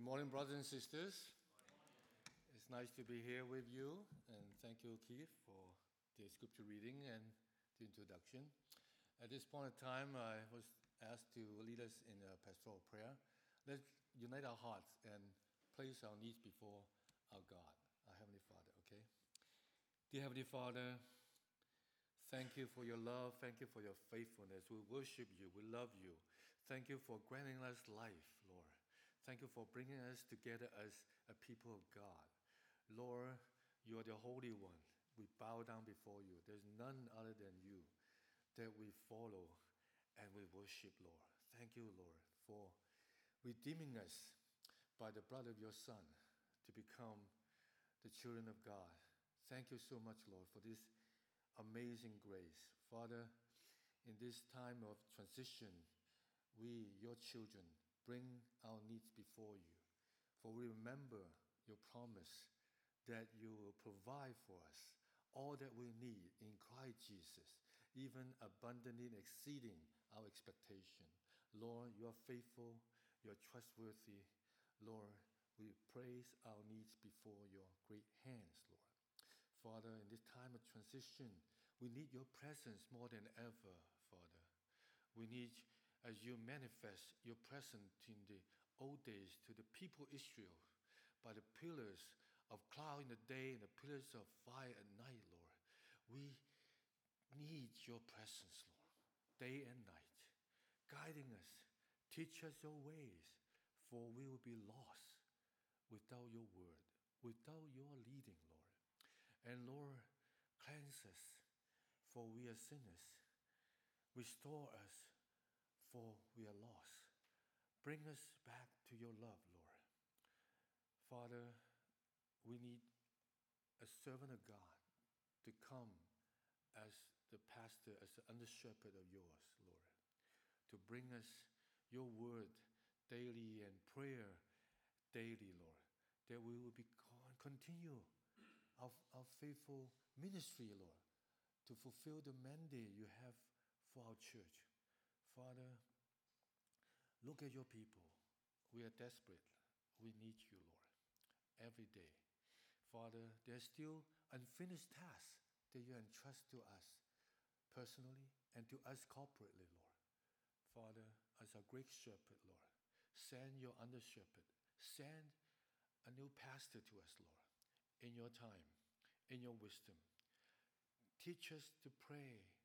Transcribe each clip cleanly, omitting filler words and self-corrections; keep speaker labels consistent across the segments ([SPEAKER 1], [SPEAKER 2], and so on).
[SPEAKER 1] morning, brothers and sisters. It's nice to be here with you, and thank you, Keith, for the scripture reading and the introduction. At this point in time, I was asked to lead us in a pastoral prayer. Let's unite our hearts and place our needs before our God, our Heavenly Father, okay? Dear Heavenly Father, thank you for your love. Thank you for your faithfulness. We worship you. We love you. Thank you for granting us life, Lord. Thank you for bringing us together as a people of God. Lord, you are the Holy One. We bow down before you. There's none other than you that we follow and we worship, Lord. Thank you, Lord, for redeeming us by the blood of your Son to become the children of God. Thank you so much, Lord, for this amazing grace. Father, in this time of transition, we, your children, bring our needs before you. For we remember your promise that you will provide for us all that we need in Christ Jesus, even abundantly exceeding our expectation. Lord, you are faithful, you are trustworthy. Lord, we praise our needs before your great hands, Lord. Father, in this time of transition, we need your presence more than ever, Father. We need, as you manifest your presence in the old days to the people of Israel, by the pillars of cloud in the day and the pillars of fire at night, Lord. We need your presence, Lord, day and night, guiding us. Teach us your ways, for we will be lost without your word, without your leading, Lord. And Lord, cleanse us, for we are sinners. Restore us, for we are lost. Bring us back to your love, Lord. Father, we need a servant of God to come as the pastor, as the under shepherd of yours, Lord, to bring us your word daily and prayer daily, Lord, that we will continue our faithful ministry, Lord, to fulfill the mandate you have for our church. Father, look at your people. We are desperate. We need you, Lord, every day. Father, there are still unfinished tasks that you entrust to us personally and to us corporately, Lord. Father, as our great shepherd, Lord, send your under shepherd. Send a new pastor to us, Lord, in your time, in your wisdom. Teach us to pray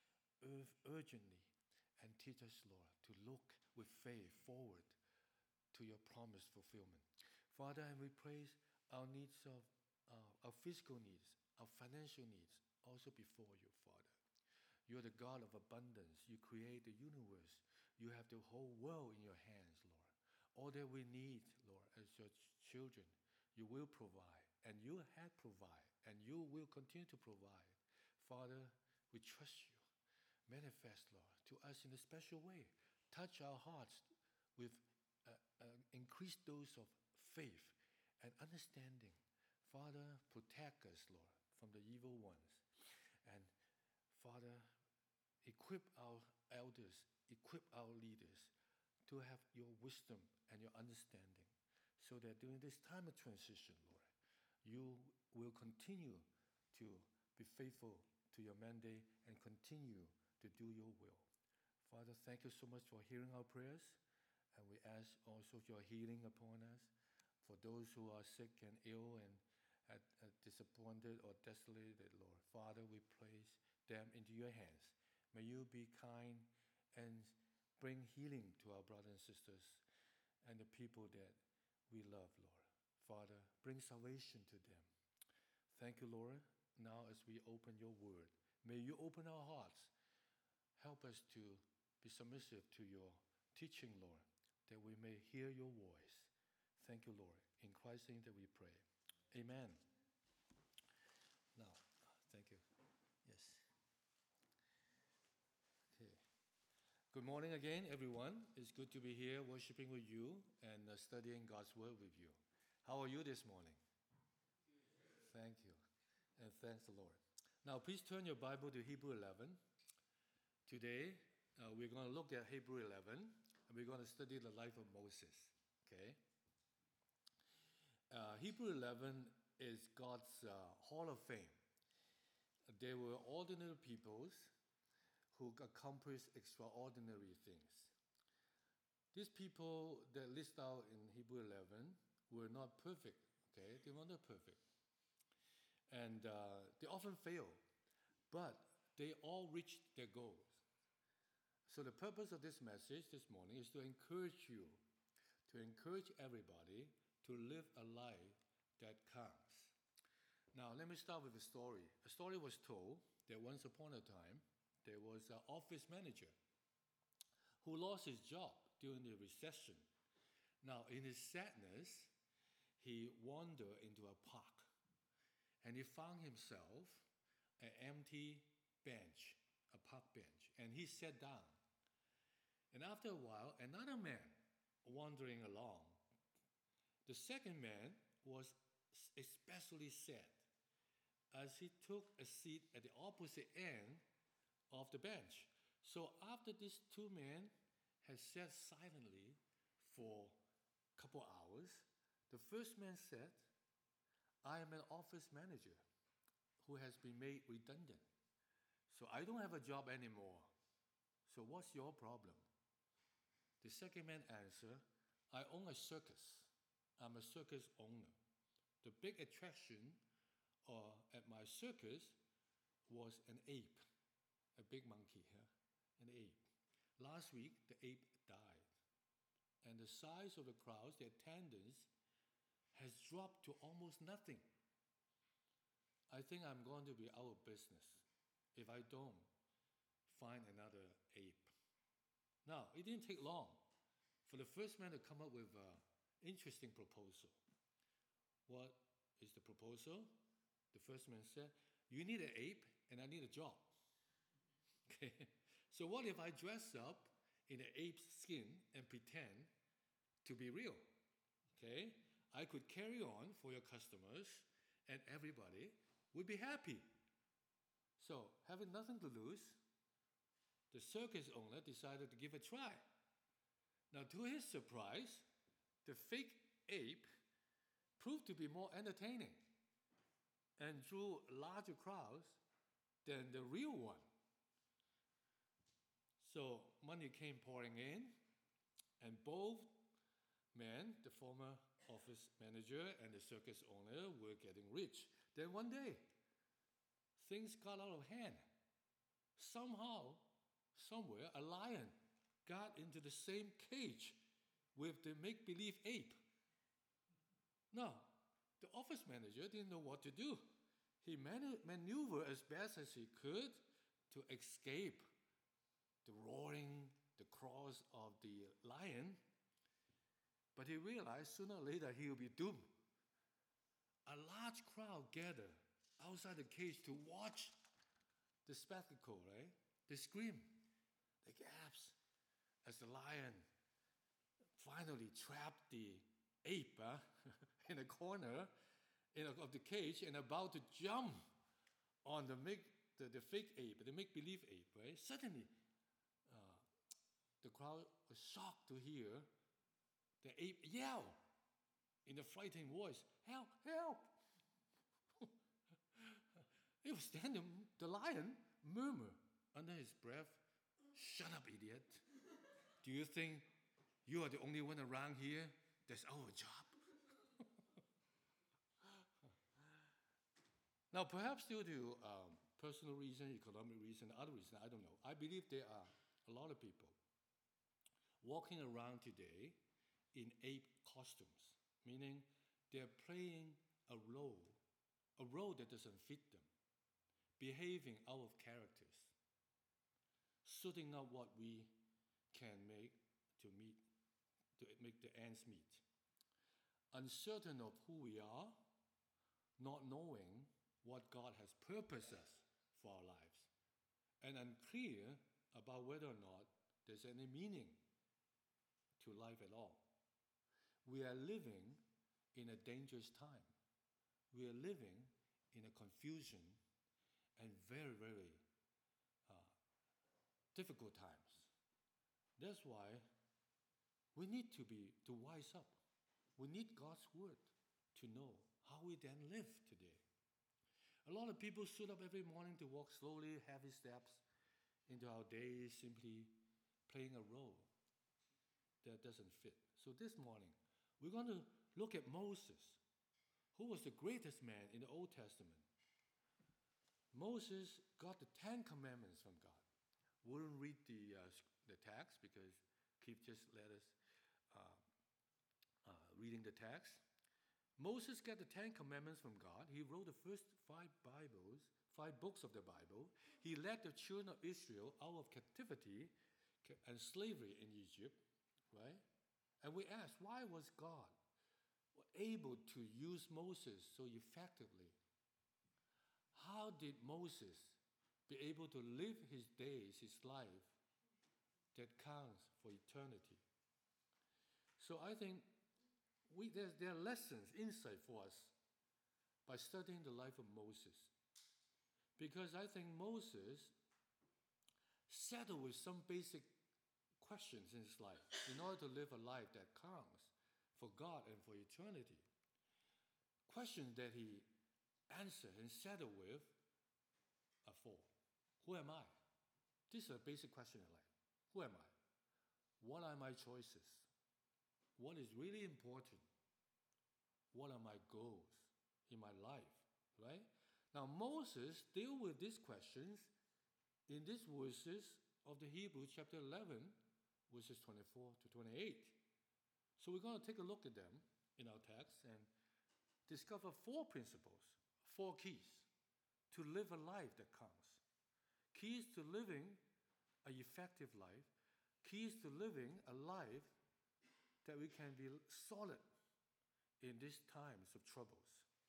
[SPEAKER 1] urgently, and teach us, Lord, to look with faith forward to your promised fulfillment. Father, and we praise our needs of our physical needs, our financial needs, also before you, Father. You are the God of abundance. You create the universe. You have the whole world in your hands, Lord. All that we need, Lord, as your children, you will provide, and you have provided, and you will continue to provide. Father, we trust you. Manifest, Lord, to us in a special way. Touch our hearts with increased dose of faith and understanding. Father, protect us, Lord, from the evil ones. And Father, equip our elders, equip our leaders to have your wisdom and your understanding, so that during this time of transition, Lord, you will continue to be faithful to your mandate and continue to do your will. Father, thank you so much for hearing our prayers, and we ask also your healing upon us. For those who are sick and ill and disappointed or desolated, Lord, Father, we place them into your hands. May you be kind and bring healing to our brothers and sisters and the people that we love, Lord. Father, bring salvation to them. Thank you, Lord. Now as we open your word, may you open our hearts. Help us to be submissive to your teaching, Lord, that we may hear your voice. Thank you, Lord. In Christ's name that we pray. Amen. Now, thank you. Yes. Okay. Good morning again, everyone. It's good to be here worshiping with you and studying God's word with you. How are you this morning? Thank you. And thanks the Lord. Now, please turn your Bible to Hebrew 11. Today, we're going to look at Hebrew 11, and we're going to study the life of Moses. Okay? Hebrew 11 is God's Hall of Fame. They were ordinary peoples who accomplished extraordinary things. These people that list out in Hebrew 11 were not perfect, okay? They were not perfect. And they often fail, but they all reached their goals. So the purpose of this message this morning is to encourage you, to encourage everybody to live a life that counts. Now, let me start with a story. A story was told that once upon a time, there was an office manager who lost his job during the recession. Now, in his sadness, he wandered into a park and he found himself an empty bench, a park bench, and he sat down. And after a while, another man wandering along. The second man was especially sad as he took a seat at the opposite end of the bench. So after these two men had sat silently for a couple hours, the first man said, "I am an office manager who has been made redundant. So I don't have a job anymore. So what's your problem?" The second man answered, "I own a circus. I'm a circus owner. The big attraction at my circus was an ape, a big monkey, an ape. Last week, the ape died. And the size of the crowds, the attendance, has dropped to almost nothing. I think I'm going to be out of business if I don't find another ape." Now, it didn't take long for the first man to come up with an interesting proposal. What is the proposal? The first man said, "You need an ape and I need a job." Okay. So what if I dress up in an ape's skin and pretend to be real? Okay. I could carry on for your customers and everybody would be happy. So, having nothing to lose, the circus owner decided to give a try. Now, to his surprise, the fake ape proved to be more entertaining and drew larger crowds than the real one. So money came pouring in, and both men, the former office manager and the circus owner, were getting rich. Then one day, things got out of hand. Somehow, somewhere, a lion got into the same cage with the make-believe ape. Now, the office manager didn't know what to do. He maneuvered as best as he could to escape the roaring, the claws of the lion, but he realized sooner or later he would be doomed. A large crowd gathered outside the cage to watch the spectacle, right? They screamed, they gasped as the lion finally trapped the ape in a corner of the cage and about to jump on the fake ape, the make-believe ape, right? Suddenly, the crowd was shocked to hear the ape yell in a frightened voice, "Help, help!" It was then the lion murmured under his breath, "Shut up, idiot. Do you think you are the only one around here that's out of a job?" Now, perhaps due to personal reason, economic reason, other reason, I don't know. I believe there are a lot of people walking around today in ape costumes, meaning they're playing a role that doesn't fit them, behaving out of characters, suiting up what we can make to make the ends meet, uncertain of who we are, not knowing what God has purposed us for our lives, and unclear about whether or not there's any meaning to life at all. We are living in a dangerous time. We are living in a confusion and very, very difficult times. That's why we need to wise up. We need God's word to know how we then live today. A lot of people stood up every morning to walk slowly, heavy steps into our days, simply playing a role that doesn't fit. So this morning, we're going to look at Moses, who was the greatest man in the Old Testament. Moses got the 10 Commandments from God. We wouldn't read the text because Keith just let us reading the text. Moses got the 10 Commandments from God. He wrote the first 5 books of the Bible. He led the children of Israel out of captivity and slavery in Egypt, right? And we ask, why was God able to use Moses so effectively? How did Moses be able to live his days, his life, that counts for eternity? So I think there are lessons, insight for us by studying the life of Moses. Because I think Moses settled with some basic questions in his life in order to live a life that counts for God and for eternity. Questions that he answered and settled with are 4. Who am I? This is a basic question in life. Who am I? What are my choices? What is really important? What are my goals in my life, right? Now, Moses dealt with these questions in these verses of the Hebrews chapter 11, verses 24 to 28. So we're going to take a look at them in our text and discover 4 principles, 4 keys to live a life that counts. Keys to living an effective life. Keys to living a life that we can be solid in these times of troubles.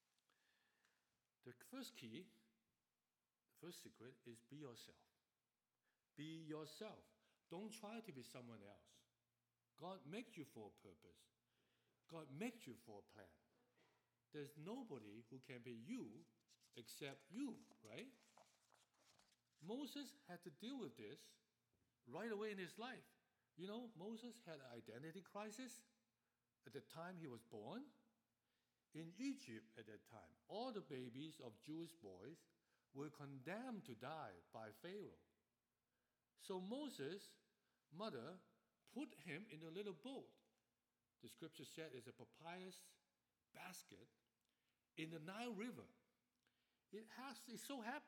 [SPEAKER 1] The first key, the first secret is be yourself. Be yourself. Don't try to be someone else. God made you for a purpose. God made you for a plan. There's nobody who can be you except you, right? Moses had to deal with this right away in his life. You know, Moses had an identity crisis at the time he was born. In Egypt at that time, all the babies of Jewish boys were condemned to die by Pharaoh. So Moses' mother put him in a little boat. The scripture said it's a papyrus basket in the Nile River. It so happened